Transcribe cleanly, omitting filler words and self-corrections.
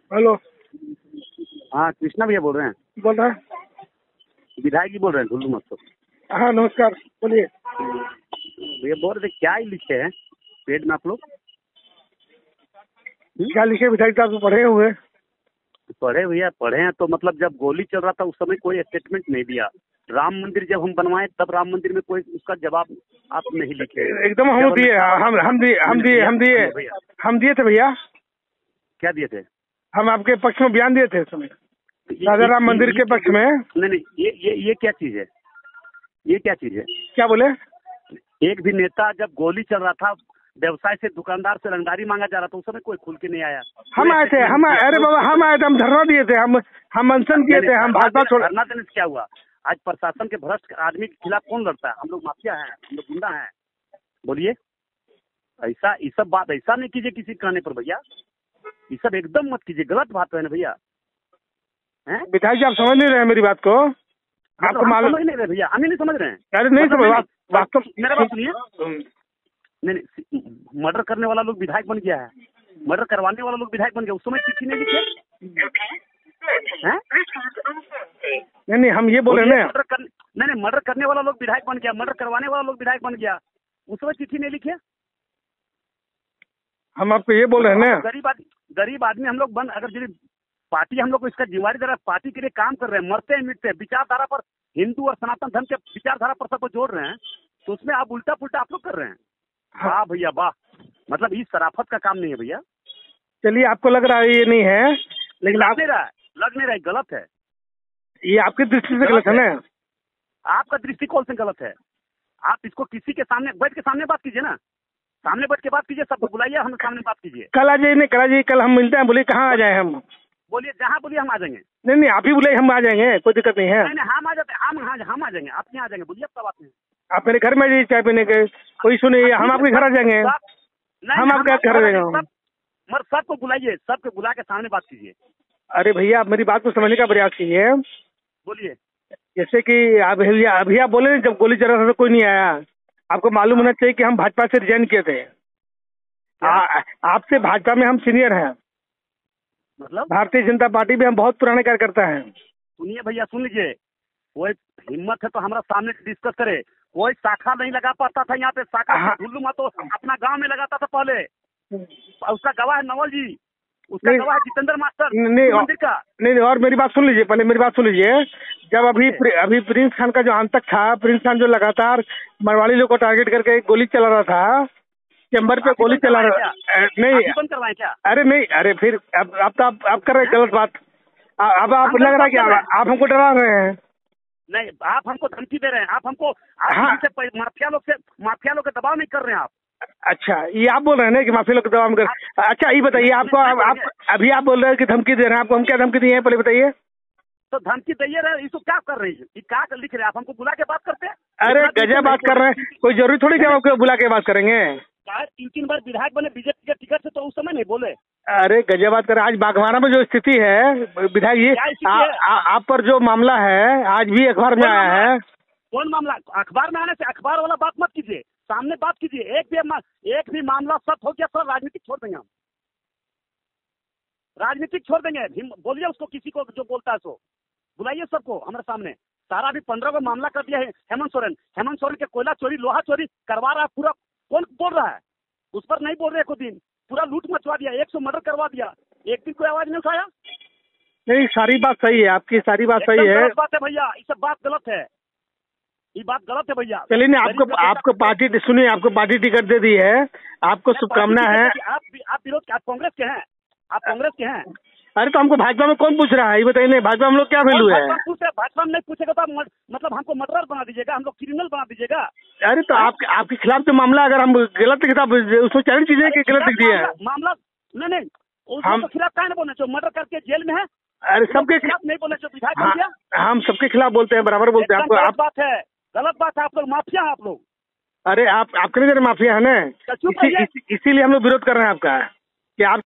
Hello. हाँ, कृष्णा भैया बोल रहे हैं? बोल रहे हैं। विधायक जी बोल रहे हैं, ढुल्लू मत तो। हाँ नमस्कार, बोलिए। भैया बोल रहे थे क्या ही लिखे हैं पेड में आप लोग? क्या लिखे विधायक साहब? पढ़े हुए। पढ़े भैया, पढ़े हैं तो मतलब जब गोली चल रहा था उस समय कोई स्टेटमेंट नहीं दिया। राम मंदिर जब हम बनवाए तब राम मंदिर में कोई उसका जवाब आप नहीं लिखे। एकदम हम दिए, हम दिए थे भैया। क्या दिए थे? हम आपके पक्ष में बयान दिए थे उस समय, राजा राम मंदिर के पक्ष में। नहीं, ये क्या चीज है? ये क्या चीज है? क्या बोले? एक भी नेता जब गोली चल रहा था, व्यवसाय से दुकानदार से रंगदारी मांगा जा रहा था, उस समय कोई खुल के नहीं आया। हम आए थे, अरे बाबा हम आए थे, हम धरना दिए थे, हम अनशन किए थे, हम भाजपा धरना देने से क्या हुआ? आज प्रशासन के भ्रष्ट आदमी के खिलाफ कौन लड़ता है? हम लोग माफिया हैं, हम लोग गुंडा हैं। बोलिए, ऐसा ये सब बात ऐसा नहीं कीजिए किसी कहने पर भैया। ये सब एकदम मत कीजिए, गलत बात है ना भैया। विधायक जी आप समझ नहीं रहे हैं मेरी बात को। आपको मालूम समझ नहीं रहे भैया, हम ही नहीं समझ रहे हैं। अरे नहीं समझ, वास्तव मेरा बात सुनिए। नहीं, मर्डर करने वाला लोग विधायक बन गया है, मर्डर करवाने वाला लोग विधायक बन गया। उस समय चिट्ठी नहीं लिखे हैं? नहीं हम ये बोले ना, नहीं, मर्डर करने वाला लोग विधायक बन गया, मर्डर करवाने वाला लोग विधायक बन गया। उस समय चिट्ठी नहीं लिखे। हम आपको ये बोल रहे हैं ना, गरीब आदमी हम लोग बन, अगर पार्टी हम लोग को इसका जिम्मेवारी दे रहा है, पार्टी के लिए काम कर रहे हैं, मरते हैं मिटते हैं, विचारधारा पर हिंदू और सनातन धर्म के विचारधारा पर सबको जोड़ रहे हैं, तो उसमें आप उल्टा पुल्टा आप लोग कर रहे हैं। वाह भैया वाह, मतलब ये शराफत का काम नहीं है भैया। चलिए आपको लग रहा है ये नहीं है, लेकिन लग नहीं रहा है, गलत है। ये आपकी दृष्टि से गलत है ना। आपका दृष्टिकोण से गलत है। आप इसको किसी के सामने बैठ के सामने बात कीजिए ना, सामने बैठ के बात कीजिए, सबको बुलाइए, हम सामने बात कीजिए। कल आ जाइए, नहीं कल आ जाइए, कल हम मिलते हैं। बोलिए कहाँ आ जाए हम? बोलिए, जहाँ बोलिए हम आ जाएंगे। नहीं आप ही बुलाइए, हम आ जाएंगे, कोई दिक्कत नहीं है। नहीं हम आ जाते हैं, हम आ जाएंगे, आप यहाँ आ जाएंगे। बोलिए अब सब आते हैं। आप मेरे घर में जाइए चाय पीने के, कोई सुनिए, हम आपके घर आ जाएंगे। हम आपके घर आ जाएंगे। मगर सबको बुलाइए, सबको बुला के सामने बात कीजिए। अरे भैया आप मेरी बात को समझने का प्रयास कीजिए। बोलिए। जैसे कि अभी आप बोले जब गोली चल रहा था तो कोई नहीं आया। आपको मालूम होना चाहिए कि हम भाजपा से रिजाइन किए थे। आपसे भाजपा में हम सीनियर हैं, मतलब भारतीय जनता पार्टी में हम बहुत पुराने कार्यकर्ता हैं। सुनिए भैया, सुन लीजिए, कोई हिम्मत है तो हमारा सामने डिस्कस करे। कोई शाखा नहीं लगा पाता था यहाँ पे, शाखा ढुल्लू मत तो अपना गांव में लगाता था पहले। उसका गवाह है नवल जी, उसका गवाह है जितेंद्र मास्टर मंदिर का। नहीं, और मेरी बात सुन लीजिए, पहले मेरी बात सुन लीजिए। जब अभी प्रिंस खान का जो आतंक था, प्रिंस खान जो लगातार मरवाड़ी लोग को टारगेट करके गोली चला रहा था, चैम्बर पे गोली चला रहा, नहीं बंद करवाए क्या? अरे नहीं, अरे फिर अब तो आप कर रहे हैं गलत बात। अब आप लग रहा है कि आप हमको डरा रहे हैं। नहीं, आप हमको धमकी दे रहे हैं, आप हमको माफिया लोग के दबाव नहीं कर रहे हैं आप। अच्छा, ये आप बोल रहे हैं ना कि माफिया लोग के दबाव में कर। अच्छा ये बताइए, आपको आप अभी आप बोल रहे हैं कि धमकी दे रहे हैं, आपको हम क्या धमकी दिए हैं पहले बताइए। तो धमकी दे रहे हैं, इसको क्या कर रहे हैं? क्या लिख रहे हैं आप? हमको बुला के बात करते हैं? अरे गजब बात कर रहे हैं, कोई जरूरी थोड़ी कि आपको बुला के बात करेंगे। 3 बार विधायक बने बीजेपी के टिकट से, तो उस समय नहीं बोले। अरे गजब बात कर रहे हैं। आज बागवाना में जो स्थिति है विधायक जी, आप पर जो मामला है आज भी अखबार में आया है। कौन मामला? अखबार में आने से अखबार वाला बात मत कीजिए, सामने बात कीजिए। एक भी मामला सत्य हो गया सर, राजनीतिक छोड़ देंगे हम, राजनीतिक छोड़ देंगे। बोलिए उसको, किसी को जो बोलता है सो बुलाइए सबको हमारे सामने। सारा भी 15 को मामला कर दिया है हेमंत सोरेन के कोयला चोरी, लोहा चोरी करवा रहा है पूरा। कौन बोल रहा है? उस पर नहीं बोल रहे को दिन, पूरा लूट मचवा दिया, 100 मर्डर करवा दिया, एक दिन कोई आवाज नहीं उठाया। नहीं सारी बात सही है आपकी, सारी बात सही है। बात है भैया, ये सब बात गलत है, ये बात गलत है भैया। चलिए नहीं, आपको पार्टी सुनिए, आपको पार्टी टिकट दे दी है, आपको शुभकामना है। आप विरोध, आप कांग्रेस के हैं, आप कांग्रेस के हैं। अरे तो हमको भाजपा में कौन पूछ रहा है ये बताइए। नहीं भाजपा हम लोग क्या वैल्यू है? भाजपा में नहीं पूछेगा तो मतलब हमको मर्डरर बना दीजिएगा, हम लोग क्रिमिनल बना दीजिएगा। अरे तो आपके खिलाफ जो मामला, अगर हम गलत किताब उसमें चालीस चीजें कि गलत लिख दिए है मामला। नहीं उसके खिलाफ क्या नहीं बोलना चाहिए? मर्डर करके जेल में है। अरे सबके खिलाफ नहीं बोलना चाहिए, विधायक बन गया। हम सबके खिलाफ बोलते हैं, बराबर बोलते हैं। आपको गलत बात है, गलत बात है। आप लोग माफिया हैं, आप लोग। अरे आप आपके लिए माफिया है ना, इसीलिए हम लोग विरोध कर रहे हैं आपका कि आप